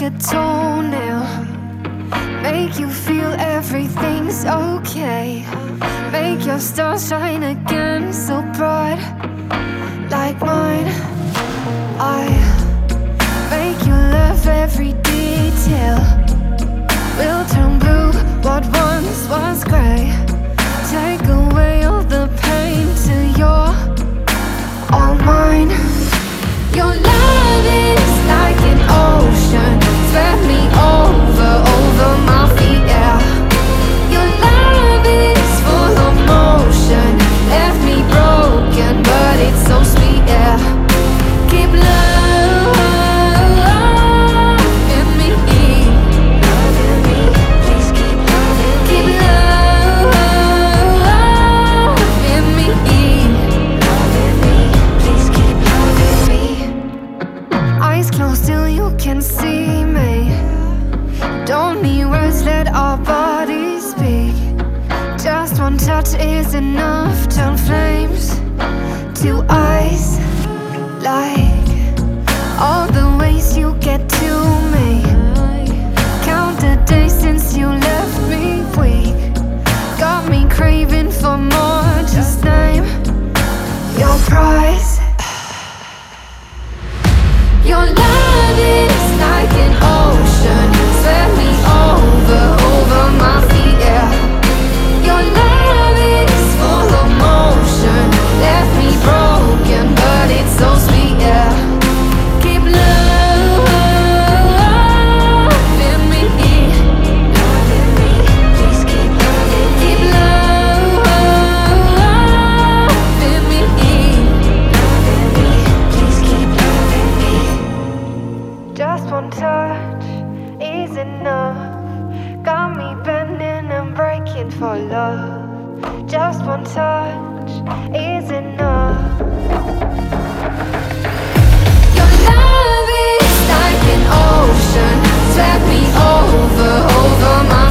a toenail, make you feel everything's okay, make your stars shine again so bright like mine. I make you love every detail, we'll turn blue what once was gray, take away all the pain till you're all mine. Your love is like an ocean, swept me over my feet, yeah. Your love is full of motion, left me broken, but it's so sweet, yeah. Keep loving me, please keep loving me. Keep loving me, please keep loving me. Eyes closed till you can see me, don't need words, let our bodies speak. Just one touch is enough, turn flames to ice. Like all the ways you get to me, count the days since you left me weak, got me craving for more, just name your price. Your love is like an ocean, swept me over my feet, yeah. Your love is full of motion, left me broken, but it's so sweet, yeah. Keep loving me, please keep loving me. Keep loving me, please keep loving me. Just one touch is enough, got me bending and breaking for love. Just one touch is enough. Your love is like an ocean, swept me over my